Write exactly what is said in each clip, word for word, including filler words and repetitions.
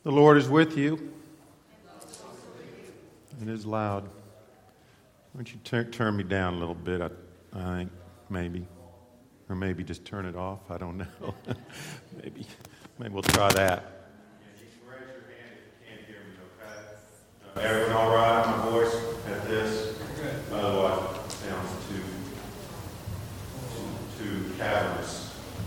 The Lord is with you. It is loud. Why don't you tur- turn me down a little bit, I, I think, maybe. Or maybe just turn it off. I don't know. maybe maybe we'll try that. Yeah, you can raise your hand if you can't hear me, okay? Uh, everyone all right on my voice at this? Otherwise, it sounds too, too, too cavernous.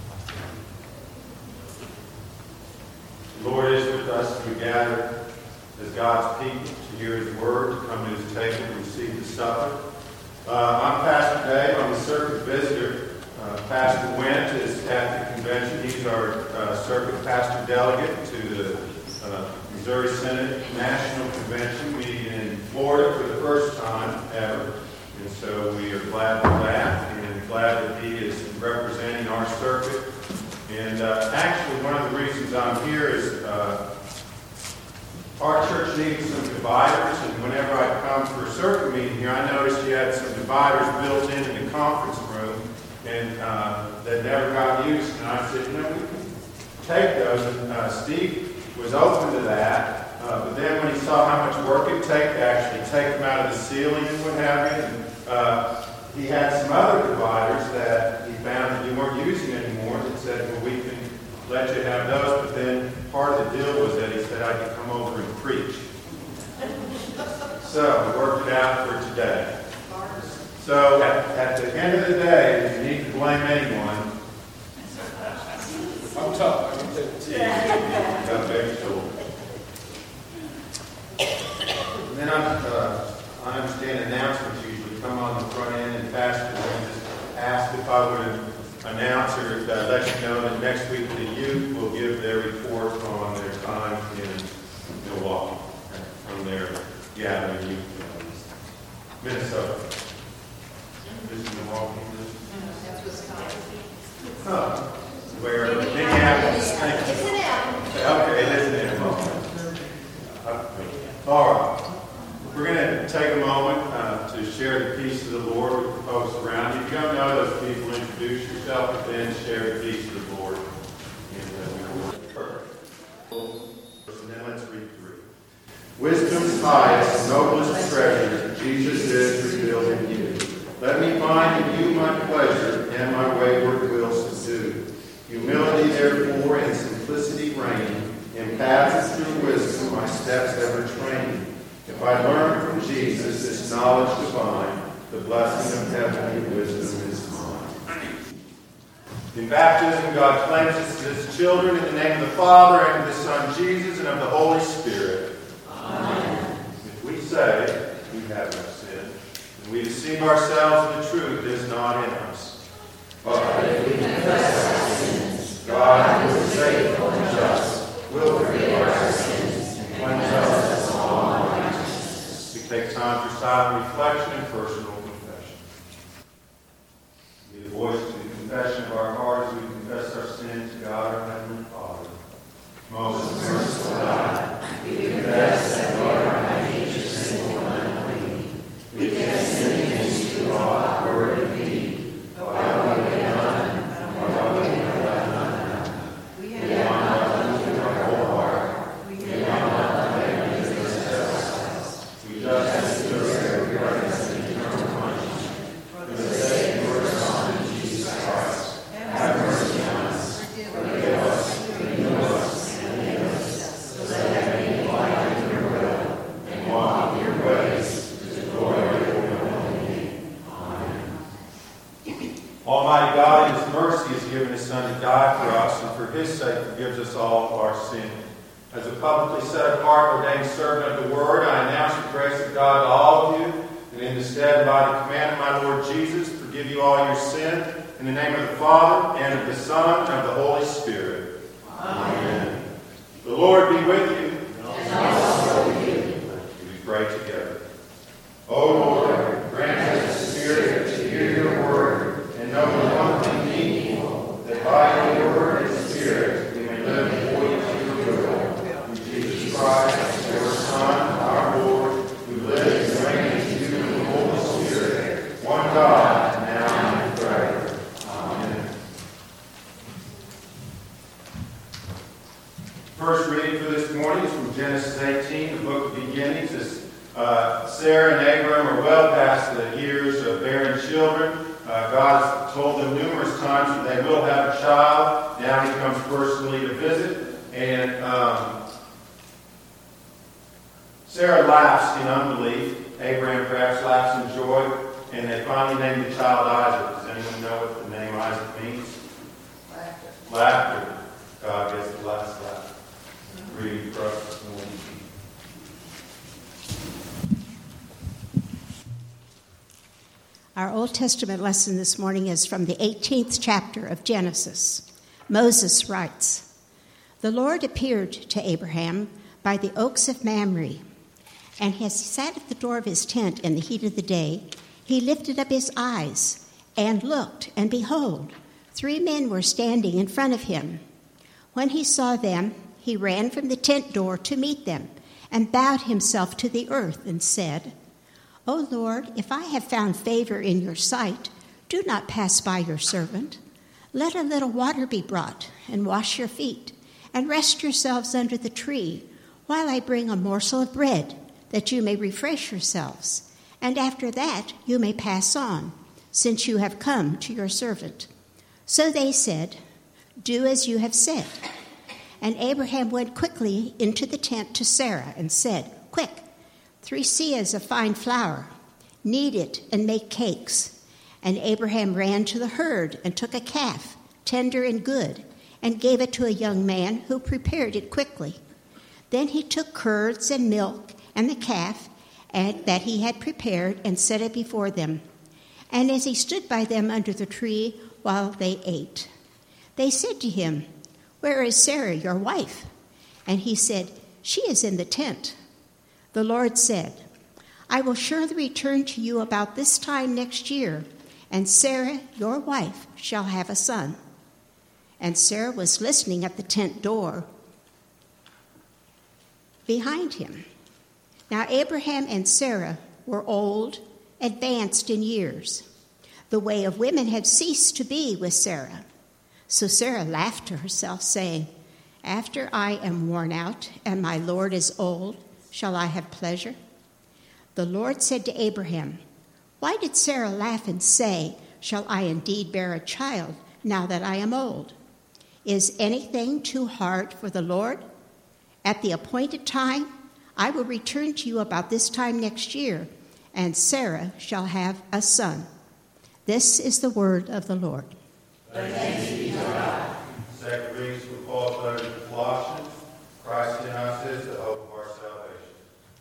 The Lord is with us. We gather as God's people to hear His Word, to come to His table, to receive the supper. Uh, I'm Pastor Dave. I'm the circuit visitor. Uh, Pastor Went is at the convention. He's our uh, circuit pastor delegate to the uh, Missouri Synod National Convention meeting in Florida for the first time ever. And so we are glad for that and glad that he is representing our circuit. And uh, actually, one of the reasons I'm here is uh, our church needs some dividers, and whenever I come for a circuit meeting here, I noticed you had some dividers built in in the conference room, and uh, that never got used. And I said, you know, we can take those. And uh, Steve was open to that, uh, but then when he saw how much work it take to actually take them out of the ceiling and what have you, and uh, he had some other dividers that he found that you weren't using anymore that said, well, we can let you have those. But then part of the deal was that he said I could come over and preach. So we worked it out for today. So at, at the end of the day, if you need to blame anyone, I'm tough. I can take it. yeah, got big shoulder. And then I, uh, I understand announcements usually come on the front end, and Pastor just asked if I would announce or uh, let you know that next week the youth will give their report on their time in Milwaukee from their gathering youth. Minnesota. Is it Milwaukee? That's Wisconsin. Oh, where Minneapolis. It's an M. Okay, it is an M. All right. We're going to take a moment uh, to share the peace of the Lord with the folks around you. If you don't know those people, introduce yourself, but then share the peace of the Lord. And uh, we will perfect. And then let's read through. Wisdom's highest, noblest treasure, Jesus is revealed in you. Let me find in you my pleasure, and my wayward will subdue. Humility, therefore, and simplicity reign, in paths through wisdom my steps ever train. If I learn from Jesus this knowledge divine, the blessing of heavenly wisdom is mine. In baptism, God claims us as His children in the name of the Father, and of the Son Jesus, and of the Holy Spirit. Amen. If we say we have no sin, and we deceive ourselves, and the truth is not in us. But if we confess our sins, God, who is faithful and just, will forgive our sins and cleanse us from all unrighteousness. We take time for silent reflection and personal confession. Be the voice to the confession of our hearts as we confess our sins to God, our Heavenly Father. Most merciful God, we confess that we are by nature sinful and unclean. We have sinned against you all, word and deed, by what we have done, and by what we have left undone. We have not loved you with our whole heart. We have not loved enemies against ourselves. We just deserve your presence and eternal punishment. For the sake of your Son, Jesus Christ, have mercy on us. Forgive us, renew us, and lead us, so that we may find in your will and walk in your ways to the glory of your holy name. Amen. Almighty God, in His mercy, has given His Son to die for us, and for His sake forgives us all of our sin. As a publicly set apart, ordained servant of the Word, I announce the grace of God to all of you, and in the stead and by the command of my Lord Jesus, forgive you all your sin, in the name of the Father, and of the Son, and of the Holy Spirit. Amen. Amen. The Lord be with you. And also with you. We pray together. O Lord, grant us the Spirit to hear your word, and know the one thing meaningful, that by your word and Spirit we may live according to your will. Through Jesus Christ, your Son, our Lord, who lives and reigns with you in the Holy Spirit, one God, now and forever. Amen. First reading for this morning is from Genesis eighteen, the book of beginnings. As uh, Sarah and Abram are well past the years of bearing children, uh, God has told them numerous times that they will have a child. Now he comes personally to visit, and um, Sarah laughs in unbelief. Abraham perhaps laughs in joy, and they finally named the child Isaac. Does anyone know what the name Isaac means? Laughter. Laughter. God gets the last laugh. Reading for us this morning. Our Old Testament lesson this morning is from the eighteenth chapter of Genesis. Moses writes, "The Lord appeared to Abraham by the oaks of Mamre, and as he sat at the door of his tent in the heat of the day, he lifted up his eyes and looked, and behold, three men were standing in front of him. When he saw them, he ran from the tent door to meet them and bowed himself to the earth and said, 'O Lord, if I have found favor in your sight, do not pass by your servant. Let a little water be brought and wash your feet and rest yourselves under the tree while I bring a morsel of bread that you may refresh yourselves. And after that you may pass on, since you have come to your servant.' So they said, 'Do as you have said.' And Abraham went quickly into the tent to Sarah and said, 'Quick, three seahs of fine flour, knead it and make cakes.' And Abraham ran to the herd and took a calf, tender and good, and gave it to a young man who prepared it quickly. Then he took curds and milk and the calf and, that he had prepared, and set it before them. And as he stood by them under the tree while they ate, they said to him, 'Where is Sarah, your wife?' And he said, 'She is in the tent.' The Lord said, 'I will surely return to you about this time next year, and Sarah, your wife, shall have a son.' And Sarah was listening at the tent door behind him. Now Abraham and Sarah were old, advanced in years. The way of women had ceased to be with Sarah. So Sarah laughed to herself, saying, 'After I am worn out and my Lord is old, shall I have pleasure?' The Lord said to Abraham, 'Why did Sarah laugh and say, shall I indeed bear a child now that I am old? Is anything too hard for the Lord? At the appointed time, I will return to you about this time next year, and Sarah shall have a son.' This is the word of the Lord." Thanks be to God. Second reading from Paul's letter to Colossians. Christ in us is the hope of our salvation.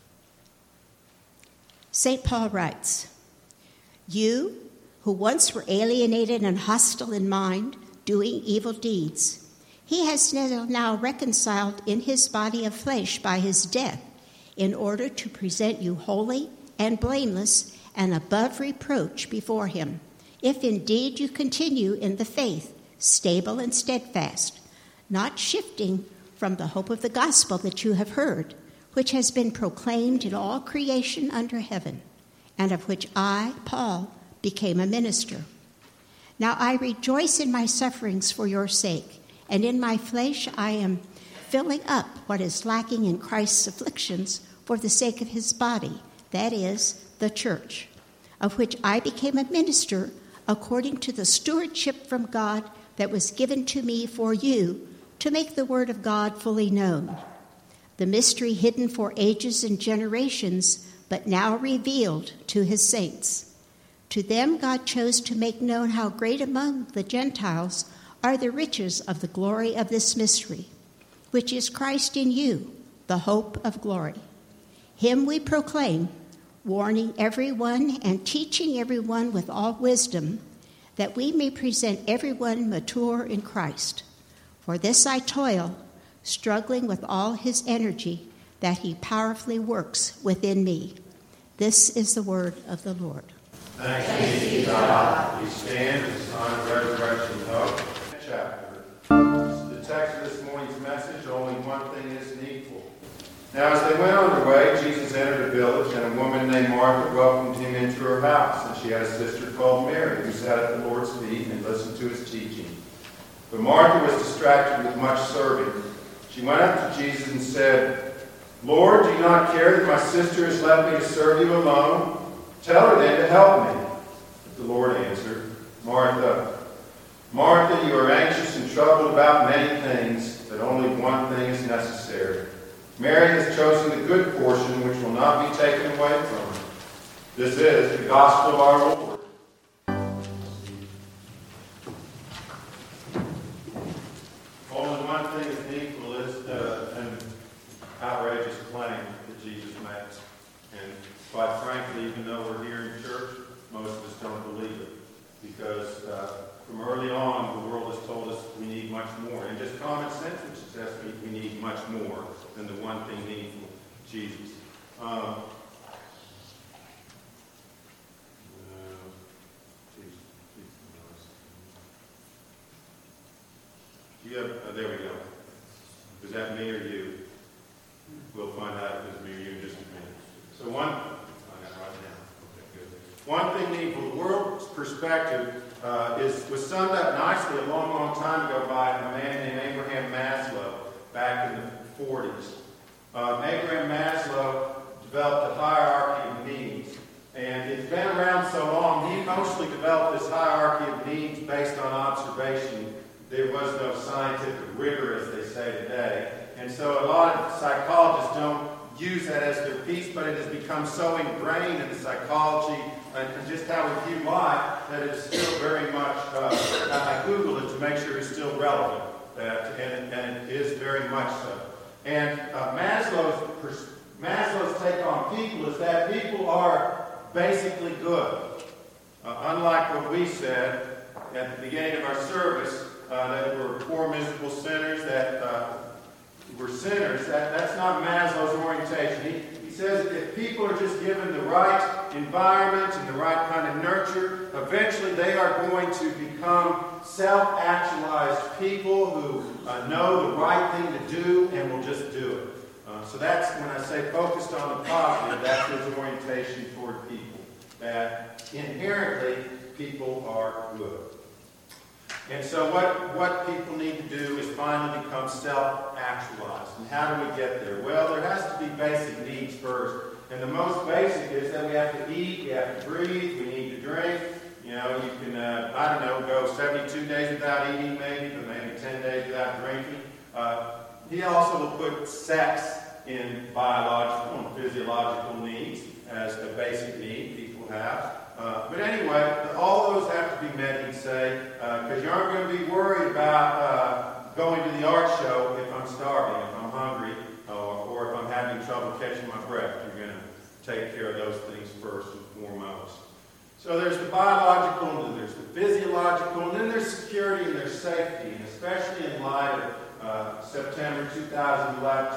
Saint Paul writes, "You who once were alienated and hostile in mind, doing evil deeds, he has now reconciled in his body of flesh by his death, in order to present you holy and blameless and above reproach before him, if indeed you continue in the faith, stable and steadfast, not shifting from the hope of the gospel that you have heard, which has been proclaimed in all creation under heaven, and of which I, Paul, became a minister. Now I rejoice in my sufferings for your sake, and in my flesh I am filling up what is lacking in Christ's afflictions for the sake of his body, that is, the church, of which I became a minister according to the stewardship from God that was given to me for you, to make the word of God fully known, the mystery hidden for ages and generations, but now revealed to his saints. To them God chose to make known how great among the Gentiles are the riches of the glory of this mystery, which is Christ in you, the hope of glory. Him we proclaim, warning everyone and teaching everyone with all wisdom, that we may present everyone mature in Christ. For this I toil, struggling with all his energy that he powerfully works within me. This is the word of the Lord. Thanks be to God. We stand as a sign of resurrection and hope. Chapter. The text of this morning's message, only one thing is needful. Now as they went on their way, Jesus entered a village, and a woman named Martha welcomed him into her house. And she had a sister called Mary, who sat at the Lord's feet and listened to his teaching. But Martha was distracted with much serving. She She went up to Jesus and said, Lord, do you not care that my sister has left me to serve you alone? Tell her then to help me. But the Lord answered, Martha, Martha, you are anxious and troubled about many things, but only one thing is necessary. Mary has chosen the good portion which will not be taken away from her. This is the gospel of our Lord. Only one thing is needful is uh, an outrageous claim that Jesus makes. And quite frankly, even though we're here in church, most of us don't believe it. Because uh, from early on, the world has told us we need much more. And just common sense would suggest we, we need much more than the one thing needful, Jesus. Um, Yeah, uh, there we go. Is that me or you? We'll find out if it's me or you in just a minute. So one, find out right now. Okay, good. One thing needful, the world's perspective uh, is was summed up nicely a long, long time ago by a man named Abraham Maslow back in the forties. Um, Abraham Maslow developed a hierarchy of needs. And it's been around so long, he mostly developed this hierarchy of needs based on observation. There was no scientific rigor, as they say today. And so a lot of psychologists don't use that as their piece, but it has become so ingrained in the psychology and just how we view life that it's still very much, uh, I Googled it to make sure it's still relevant. That, and, and it is very much so. And uh, Maslow's, Maslow's take on people is that people are basically good. Uh, unlike what we said at the beginning of our service, Uh, that were poor, miserable sinners, that uh, were sinners. That, that's not Maslow's orientation. He, he says that if people are just given the right environment and the right kind of nurture, eventually they are going to become self-actualized people who uh, know the right thing to do and will just do it. Uh, so that's, when I say focused on the positive, that's his orientation toward people. That inherently people are good. And so what, what people need to do is finally become self-actualized. And how do we get there? Well, there has to be basic needs first. And the most basic is that we have to eat, we have to breathe, we need to drink. You know, you can, uh, I don't know, go seventy-two days without eating maybe, but maybe ten days without drinking. Uh, he also will put sex in biological and physiological needs as a basic need people have. Uh, but anyway, all those have to be met, he'd say, because uh, you aren't going to be worried about uh, going to the art show if I'm starving, if I'm hungry, uh, or if I'm having trouble catching my breath. You're going to take care of those things first and foremost. So there's the biological, and then there's the physiological, and then there's security and there's safety, and especially in light of uh, September two thousand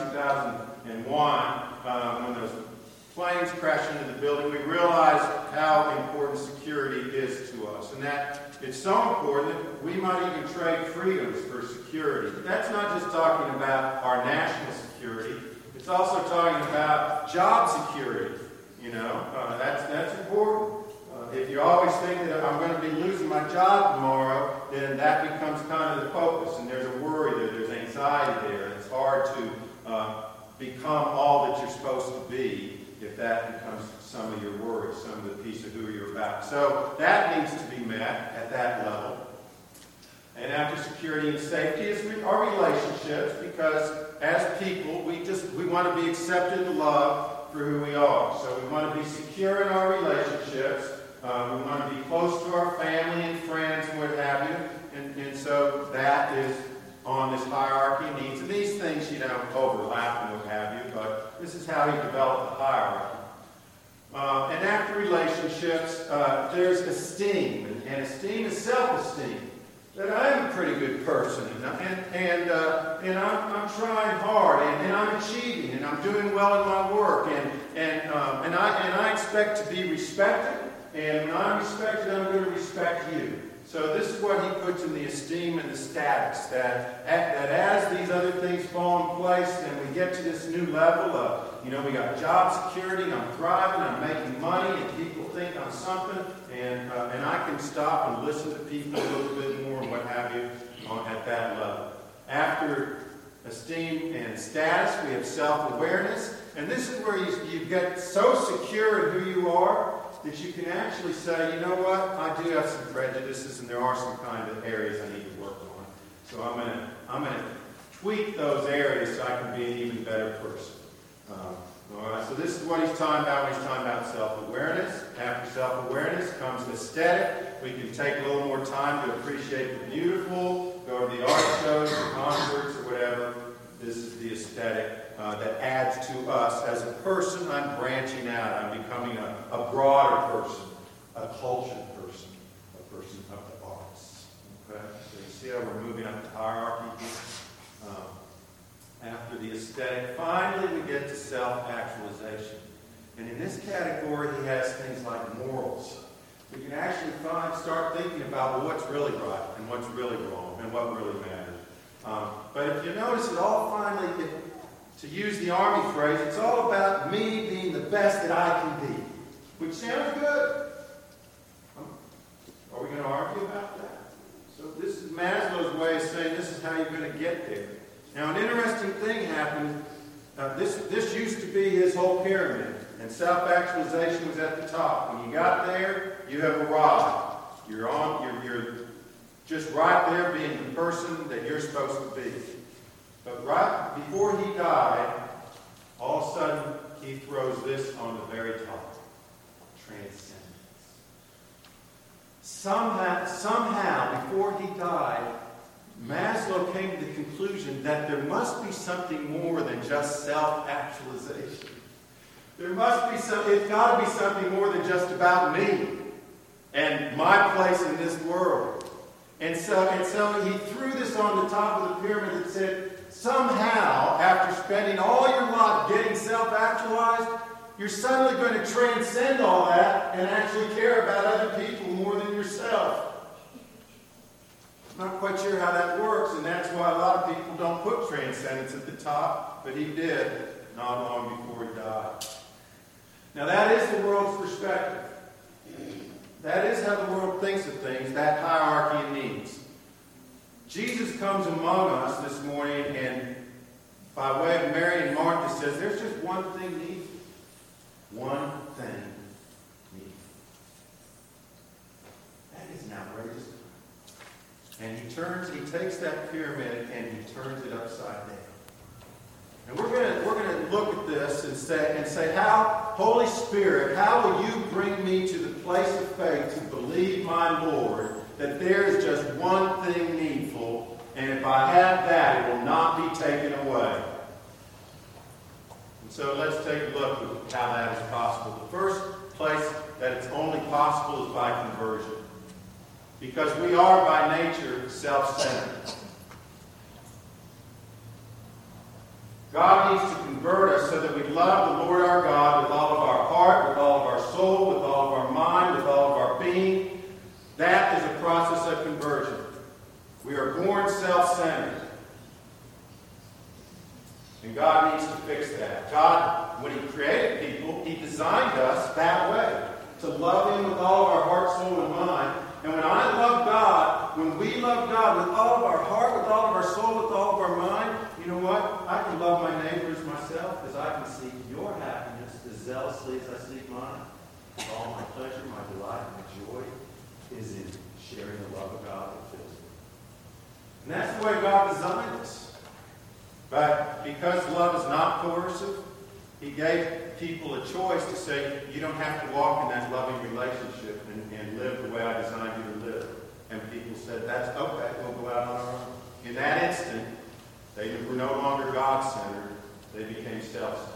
one, uh, when those planes crash into the building, we realize how important security is to us. And that it's so important that we might even trade freedoms for security. But that's not just talking about our national security. It's also talking about job security. You know, uh, that's, that's important. Uh, if you always think that I'm going to be losing my job tomorrow, then that becomes kind of the focus. And there's a worry there, there's anxiety there. And it's hard to uh, become all that you're supposed to be if that becomes some of your worries, some of the piece of who you're about. So that needs to be met at that level. And after security and safety is our relationships, because as people, we just we want to be accepted and loved for who we are. So we want to be secure in our relationships. Uh, we want to be close to our family and friends and what have you. And, and so that is on this hierarchy of needs. And these things, you know, overlap and what have you, but this is how he developed the hierarchy. Uh, and after relationships, uh, there's esteem. And, and esteem is self-esteem. That I'm a pretty good person, and, and, and, uh, and I'm, I'm trying hard, and, and I'm achieving, and I'm doing well in my work, and, and, um, and, I, and I expect to be respected, and when I'm respected, I'm going to respect you. So this is what he puts in the esteem and the status, that, that as these other things fall in place and we get to this new level of, you know, we got job security, I'm thriving, I'm making money, and people think I'm something, and, uh, and I can stop and listen to people a little bit more and what have you on, at that level. After esteem and status. We have self-awareness. And this is where you, you get so secure in who you are that you can actually say, you know what, I do have some prejudices and there are some kind of areas I need to work on. So I'm going to I'm going to tweak those areas so I can be an even better person. Um, all right, so this is what he's talking about when he's talking about self-awareness. After self-awareness comes aesthetic. We can take a little more time to appreciate the beautiful, go to the art shows, the concerts, or whatever. This is the aesthetic uh, that adds to us. As a person, I'm branching out. I'm becoming a, a broader person, a cultured person, a person of the arts. Okay? So you see how we're moving up the hierarchy here? Um, after the aesthetic, finally we get to self-actualization. And in this category, he has things like morals. We can actually find, start thinking about well, what's really right and what's really wrong and what really matters. Um, but if you notice, it all finally, it, to use the Army phrase, it's all about me being the best that I can be. Which sounds good. Um, are we going to argue about that? So this is Maslow's way of saying this is how you're going to get there. Now, an interesting thing happened. Uh, this, this used to be his whole pyramid. And self-actualization was at the top. When you got there, you have arrived. You're on, you're, you're just right there being the person that you're supposed to be. But right before he died, all of a sudden, he throws this on the very top. Transcendence. Somehow, somehow, before he died, Maslow came to the conclusion that there must be something more than just self-actualization. There must be some, it's got to be something more than just about me and my place in this world. And so, and so he threw this on the top of the pyramid that said, somehow, after spending all your life getting self-actualized, you're suddenly going to transcend all that and actually care about other people more than yourself. I'm not quite sure how that works, and that's why a lot of people don't put transcendence at the top, but he did not long before he died. Now that is the world's perspective. That is how the world thinks of things, that hierarchy of needs. Jesus comes among us this morning and by way of Mary and Martha says, there's just one thing needed. One thing needed. That is an outrageous. And he turns, he takes that pyramid and he turns it upside down. And we're going to we're going to look at this and say and say, how, Holy Spirit, how will you bring me to the place of faith to believe, my Lord, that there is just one thing needful, and if I have that, it will not be taken away. And so let's take a look at how that is possible. The first place that it's only possible is by conversion. Because we are by nature self-centered. God needs to convert us so that we love the Lord our God with all of our heart, with all of our soul, with all of our mind, with all of our being. That is a process of conversion. We are born self-centered. And God needs to fix that. God, when he created people, he designed us that way. To love him with all of our heart, soul, and mind. And when I love God, when we love God with all of our heart, with all of our soul, with all of our mind, you know what? I can love my neighbors myself because I can seek your happiness as zealously as I seek mine. All my pleasure, my delight, my joy is in sharing the love of God that fills me. And that's the way God designed us. But because love is not coercive, he gave people a choice to say, you don't have to walk in that loving relationship and, and live the way I designed you to live. And people said, that's okay, we'll go out on our own. In that instant, they were no longer God-centered. They became self-centered.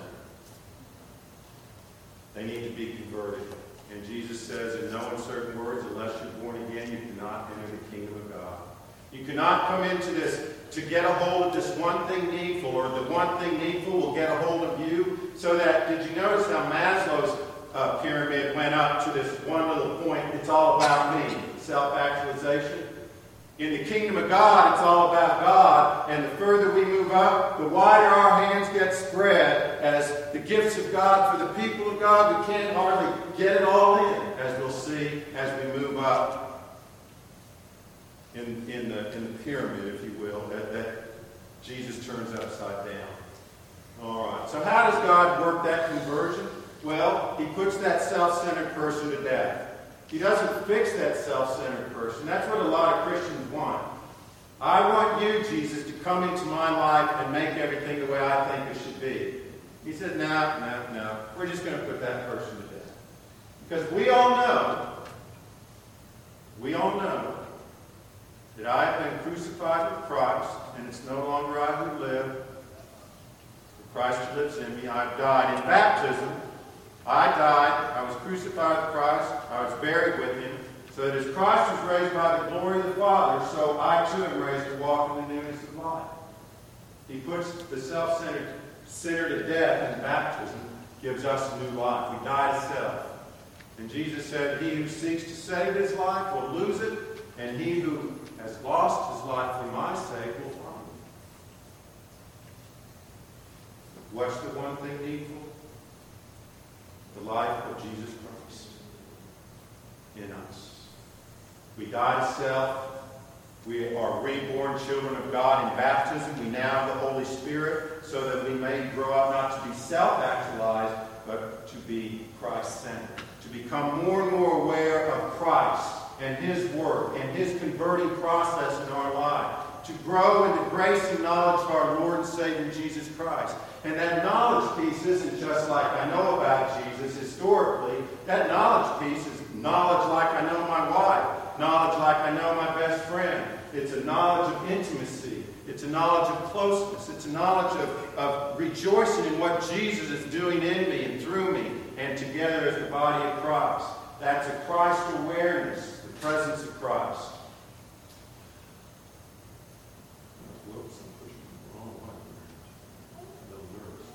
They need to be converted. And Jesus says in no uncertain words, unless you're born again, you cannot enter the kingdom of God. You cannot come into this to get a hold of this one thing needful, or the one thing needful will get a hold of you. So that, did you notice how Maslow's uh, pyramid went up to this one little point? It's all about me, self-actualization. In the kingdom of God, it's all about God. And the further we move up, the wider our hands get spread as the gifts of God for the people of God. We can't hardly get it all in, as we'll see as we move up in, in, the, in the pyramid, if you will. That, that Jesus turns upside down. All right. So how does God work that conversion? Well, he puts that self-centered person to death. He doesn't fix that self-centered person. That's what a lot of Christians want. I want you, Jesus, to come into my life and make everything the way I think it should be. He said, no, no, no. We're just going to put that person to death. Because we all know, we all know that I have been crucified with Christ, and it's no longer I who live, but Christ who lives in me. I've died in baptism. I died. I was crucified with Christ. I was buried with him. So that as Christ was raised by the glory of the Father, so I too am raised to walk in the newness of life. He puts the self-centered sinner to death in baptism, gives us a new life. We die to self. And Jesus said, he who seeks to save his life will lose it, and he who has lost his life for my sake will find it. What's the one thing needful? The life of Jesus Christ in us. We die to self. We are reborn children of God in baptism. We now have the Holy Spirit so that we may grow up not to be self-actualized, but to be Christ-centered. To become more and more aware of Christ and his work and his converting process in our life. To grow in the grace and knowledge of our Lord and Savior Jesus Christ. And that knowledge piece isn't just like I know about Jesus historically. That knowledge piece is knowledge like I know my wife. Knowledge like I know my best friend. It's a knowledge of intimacy. It's a knowledge of closeness. It's a knowledge of, of rejoicing in what Jesus is doing in me and through me and together as the body of Christ. That's a Christ awareness, the presence of Christ. Whoops, I'm pushing the wrong way. A little nervous.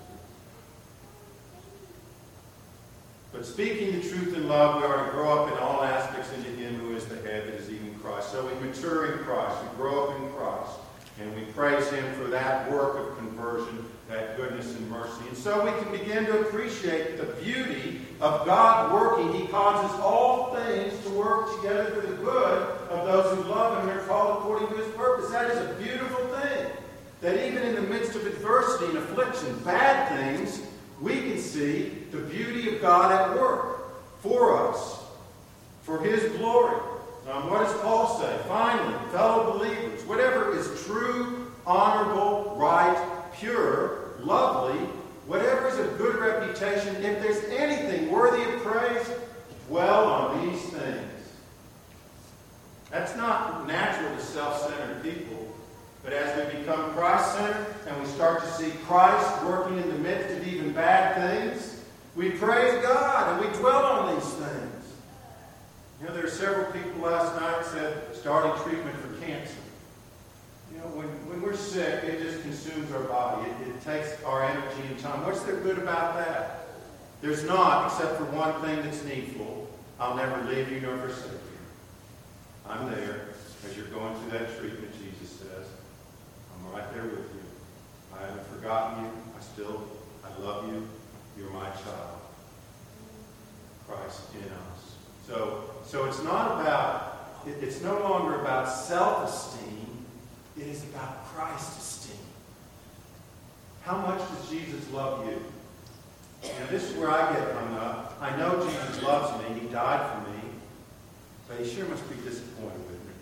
But speaking the truth in love, we are to grow up in all aspects into him who is the head, that is even Christ. So we mature in Christ. We grow up in Christ. And we praise him for that work of conversion, that goodness and mercy. And so we can begin to appreciate the beauty of God working. He causes all things to work together for the good of those who love him and are called according to his purpose. That is a beautiful thing. That even in the midst of adversity and affliction, bad things, we can see the beauty of God at work for us, for his glory. Um, what does Paul say? Finally, fellow believers, whatever is true, honorable, right, pure, lovely, whatever is of good reputation, if there's anything worthy of praise, dwell on these things. That's not natural to self-centered people. But as we become Christ-centered and we start to see Christ working in the midst of even bad things, we praise God and we dwell on these things. You know, there were several people last night said starting treatment for cancer. You know, when, when we're sick, it just consumes our body. It, it takes our energy and time. What's there good about that? There's not, except for one thing that's needful. I'll never leave you nor forsake you. I'm there as you're going through that treatment, Jesus says. I'm right there with you. I haven't forgotten you. I still, I love you. You're my child. Christ in us. So, so it's not about, it, it's no longer about self-esteem. It is about Christ-esteem. How much does Jesus love you? And this is where I get hung up. I know Jesus loves me. He died for me. But he sure must be disappointed with me.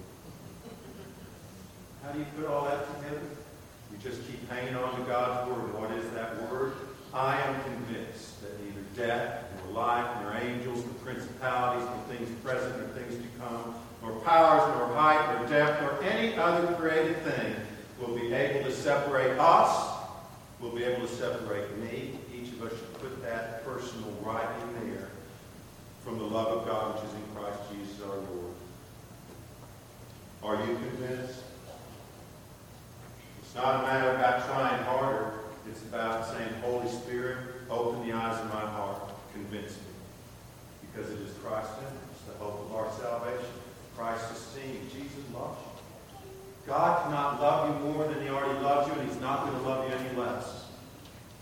How do you put all that together? You just keep hanging on to God's word. And what is that word? I am convinced that neither death, nor life, nor angels, nor principalities, nor things present, nor things to come, nor powers, nor height, nor depth, nor any other created thing will be able to separate us, will be able to separate me. Each of us should put that personal right in there from the love of God which is in Christ Jesus our Lord. Are you convinced? It's not a matter about trying harder. It's about saying, Holy Spirit, open the eyes of my heart. Convince me. Because it is Christ in us, the hope of our salvation. Christ's esteem. Jesus loves you. God cannot love you more than he already loves you, and he's not going to love you any less.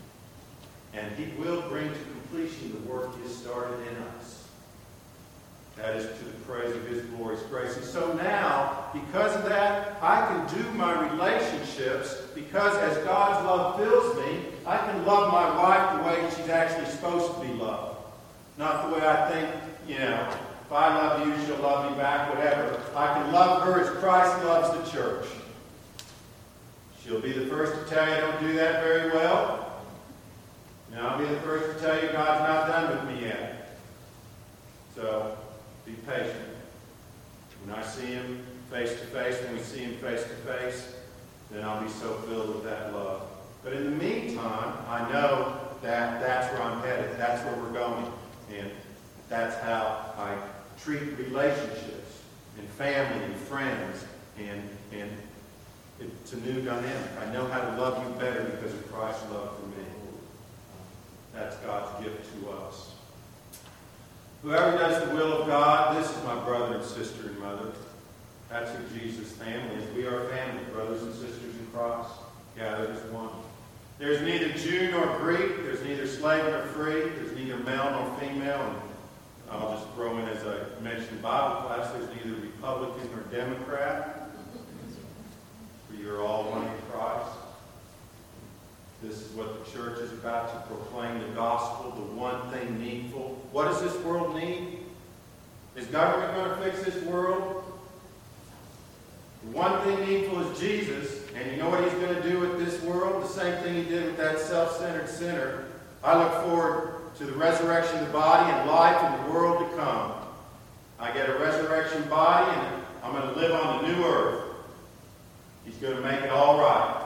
And he will bring to completion the work he has started in us. That is to the praise of His glorious grace. And so now, because of that, I can do my relationships, because as God's love fills me, I can love my wife the way she's actually supposed to be loved. Not the way I think, you know, if I love you, she'll love me back, whatever. I can love her as Christ loves the church. She'll be the first to tell you I don't do that very well. And I'll be the first to tell you God's not done with me yet. So, be patient. When I see Him face to face, when we see Him face to face, then I'll be so filled with that love. But in the meantime, I know that that's where I'm headed. That's where we're going. And that's how I treat relationships and family and friends. And, and it's a new dynamic. I know how to love you better because of Christ's love for me. That's God's gift to us. Whoever does the will of God, this is my brother and sister and mother. That's who Jesus' family is. We are family, brothers and sisters in Christ, gathered as one. There's neither Jew nor Greek. There's neither slave nor free. There's neither male nor female. And I'll just throw in, as I mentioned in Bible class, there's neither Republican nor Democrat. For you're all one in Christ. This is what the church is about, to proclaim the gospel, the one thing needful. What does this world need? Is government going to fix this world? The one thing needful is Jesus. And you know what He's going to do with this world? The same thing He did with that self-centered sinner. I look forward to the resurrection of the body and life in the world to come. I get a resurrection body and I'm going to live on the new earth. He's going to make it all right.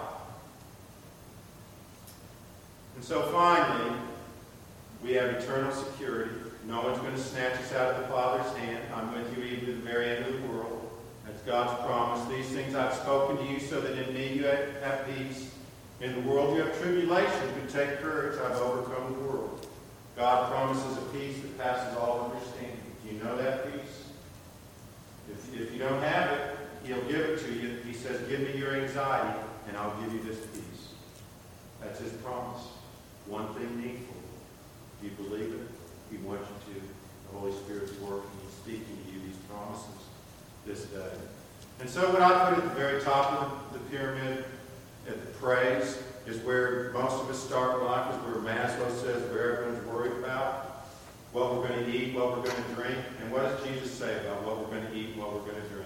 And so finally, we have eternal security. No one's going to snatch us out of the Father's hand. I'm with you even to the very end of the world. That's God's promise. These things I've spoken to you so that in me you have peace. In the world you have tribulation, but take courage. I've overcome the world. God promises a peace that passes all understanding. Do you know that peace? If, if you don't have it, He'll give it to you. He says, give me your anxiety, and I'll give you this peace. That's His promise. One thing needful. Do you believe it? He wants you to. The Holy Spirit's working. He's speaking to you these promises this day. And so what I put at the very top of the, the pyramid, at the praise, is where most of us start in life, is where Maslow says where everyone's worried about what we're going to eat, what we're going to drink. And what does Jesus say about what we're going to eat and what we're going to drink?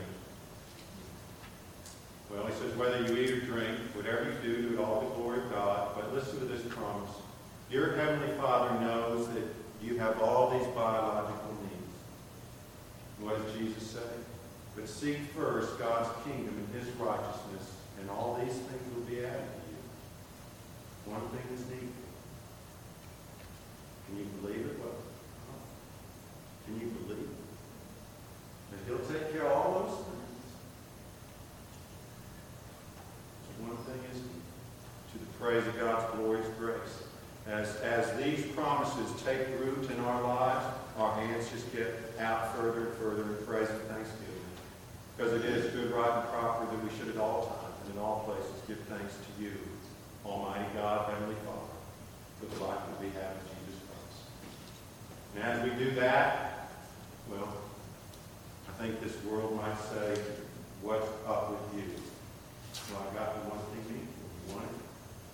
Well, He says, whether you eat or drink, whatever you do, do it all to the glory of God. But listen to this promise. Your Heavenly Father knows that you have all these biological needs. What does Jesus say? But seek first God's kingdom and His righteousness, and all these things will be added to you. One thing is needed. Can you believe it? Well, can you believe it? And He'll take care of all those things. One thing is to the praise of God's glorious grace. As, as these promises take root in our lives, our hands just get out further and further in praise and thanksgiving. Because it is good, right, and proper that we should at all times and in all places give thanks to you, Almighty God, Heavenly Father, for the life that we have in Jesus Christ. And as we do that, well, I think this world might say, what's up with you? Well, I got the one thing needful. You want it?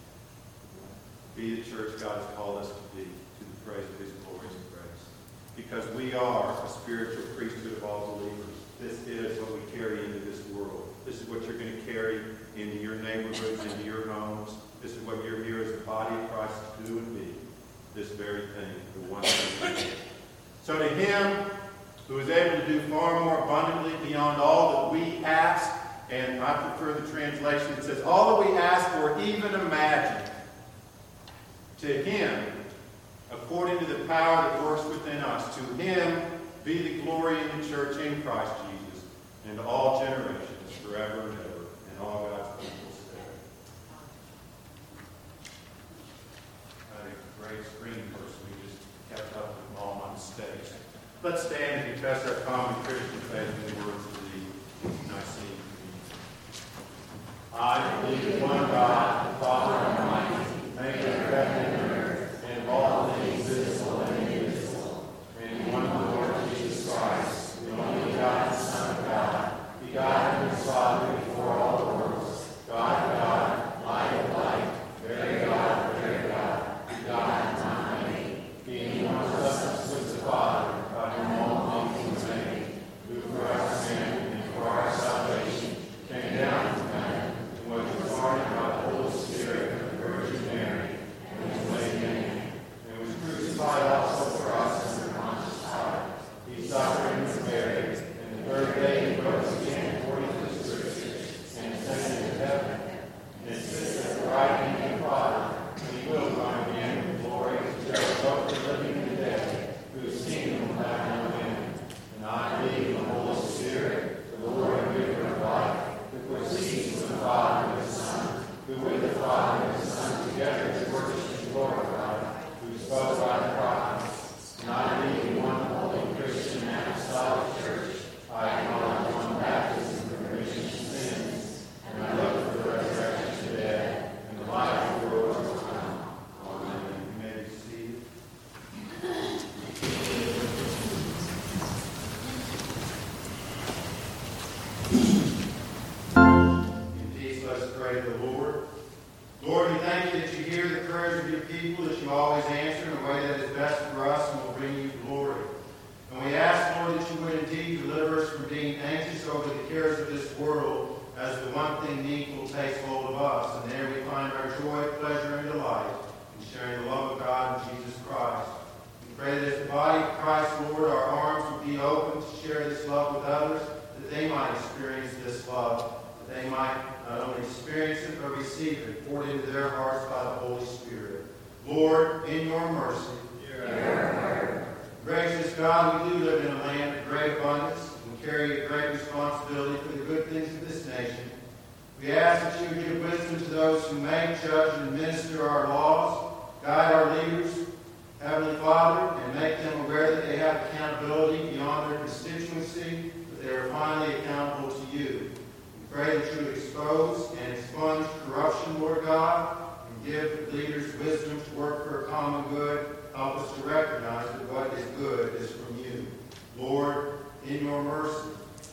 Be the church God has called us to be, to the praise of His glorious grace. Because we are a spiritual priesthood of all believers. This is what we carry into this world. This is what you're going to carry into your neighborhoods, into your homes. This is what you're here as the body of Christ to do and be. This very thing, the one thing. So to Him who is able to do far more abundantly beyond all that we ask, and I prefer the translation that says, all that we ask or even imagine, to Him, according to the power that works within us, to Him be the glory in the church in Christ Jesus, and to all generations, forever and ever, and all God's people say. I had a great screen person who just kept up with all my mistakes. Let's stand and confess our common Christian faith in the words of the Nicene Creed. I believe in one God, the Father Almighty, maker of heaven and earth, and all things visible and invisible, and in one Lord Jesus Christ, people that you always answer in a way that is best for us and will bring you glory. And we ask, Lord, that you would indeed deliver us from being anxious over the cares of this world, as the one thing needful takes hold of us. And there we find our joy, pleasure, and delight in sharing the love of God in Jesus Christ. We pray that as the body of Christ, Lord, our arms would be open to share this love with others, that they might experience this love, that they might not only experience it, but receive it, poured into their hearts by the Holy Spirit. Lord, in your mercy, gracious God, we do live in a land of great abundance and carry a great responsibility for the good things of this nation. We ask that you would give wisdom to those who make, judge, and administer our laws, guide our leaders, Heavenly Father, and make them aware that they have accountability beyond their constituency, but they are finally accountable to you. We pray that you would expose and expunge corruption, Lord God, and give leaders wisdom to work for a common good. Help us to recognize that what is good is from you. Lord, in your mercy.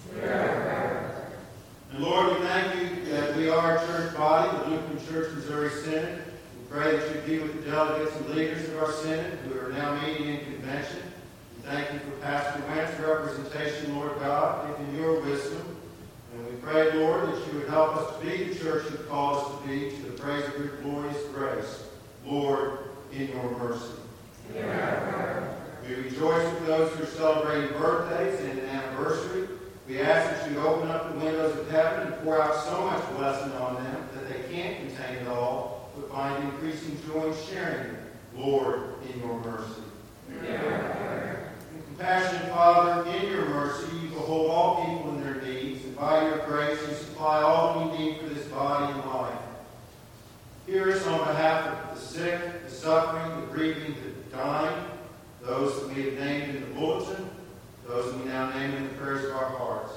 And Lord, we thank you that we are a church body, the Lutheran Church Missouri Synod. We pray that you be with the delegates and leaders of our Synod who are now meeting in convention. We thank you for Pastor Wentz' representation, Lord God, in your wisdom. And we pray, Lord, that you would help us to be the church you've called us to be, to the praise of your glorious grace. Lord, in your mercy. We rejoice with those who are celebrating birthdays and an anniversary. We ask that you open up the windows of heaven and pour out so much blessing on them that they can't contain it all, but find increasing joy in sharing it. Lord, in your mercy. And compassionate Father, in your mercy, you behold all people in their needs, and by your grace you supply all we need for this body and life. Hear us on behalf of the sick, the suffering, the grieving, the dying, those that we have named in the bulletin, those that we now name in the prayers of our hearts.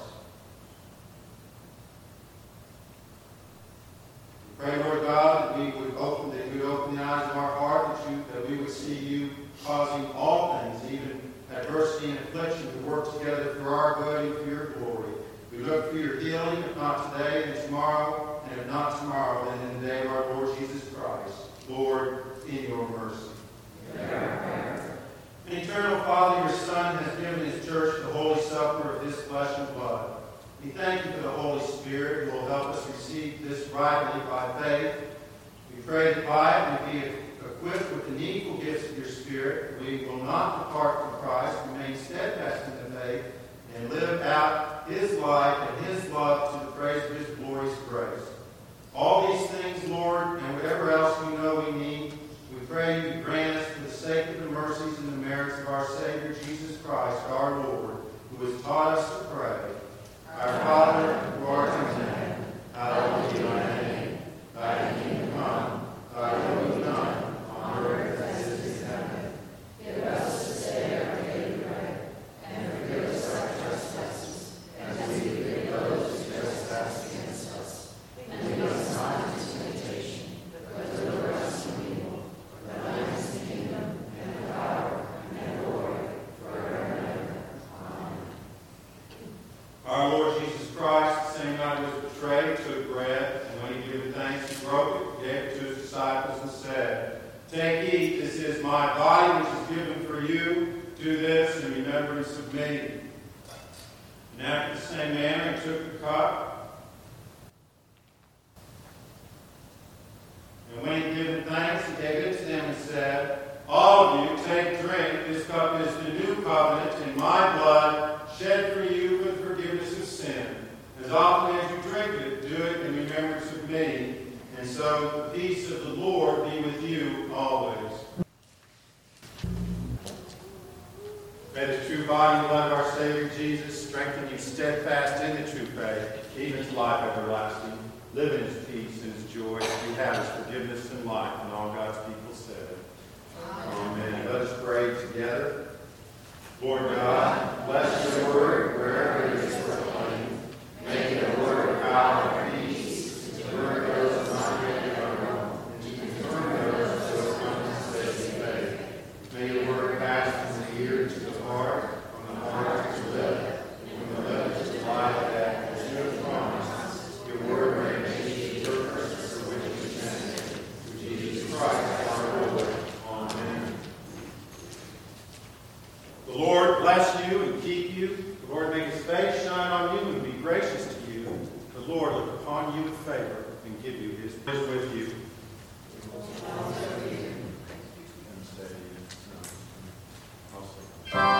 We pray, Lord God, that we would open, that you would open the eyes of our heart, that you, that we would see you causing all things, even adversity and affliction, to work together for our good and for your glory. We look for your healing, if not today, then tomorrow, and if not tomorrow, then in the day of our Lord Jesus Christ. Lord, in your mercy. Amen. And eternal Father, your Son has given his church the Holy Supper of his flesh and blood. We thank you for the Holy Spirit who will help us receive this rightly by faith. We pray that by it we be equipped with the needful gifts of your Spirit. We will not depart from Christ, remain steadfast in the faith, and live out his life and his love to the praise of his glorious grace. All these things, Lord, and whatever else we know we need, we pray you grant us for the sake of the mercies and the merits of our Savior, Jesus Christ, our Lord, who has taught us to pray. Our Father, who art in heaven, hallowed be thy name. Thy kingdom come, thy will be done, on earth as it is in heaven. Give us this day our daily bread, and forgive us our trespasses, as we forgive those who trespass against us. And lead us not into temptation, but deliver us from evil. For thine is the kingdom, and the power, and the glory, forever and ever. Amen. Our Lord Jesus Christ, the same night he was betrayed, took bread, and when he gave thanks, he broke it, gave it to his disciples, and said, Take, eat, this is my body, which is given for you. Do this in remembrance of me. And after the same manner, he took the cup, and when he had given thanks, he gave it to them and said, All of you, take, drink. This cup is the new covenant in my blood, shed for you for the forgiveness of sin. As often as you drink it, do it in remembrance of me. And so the peace of the Lord be with you always. May the true body and blood of our Savior Jesus strengthen you steadfast in the true faith, keep his life everlasting, live in his peace and his joy, you have his forgiveness and life, and all God's people said. Amen. Amen. Let us pray together. Lord God, bless your word wherever it is proclaimed. Make it a word of power and peace to convert those not yet in our own, and to confirm those who come to saving faith. May your word pass from the ear to the heart, from the heart to the lip, and from the lip to the life, that, as you have promised, your word may achieve the purpose for which you sent it. Through Jesus Christ our Lord. bless you and keep you. The Lord make his face shine on you and be gracious to you. The Lord look upon you with favor and give you his peace with you.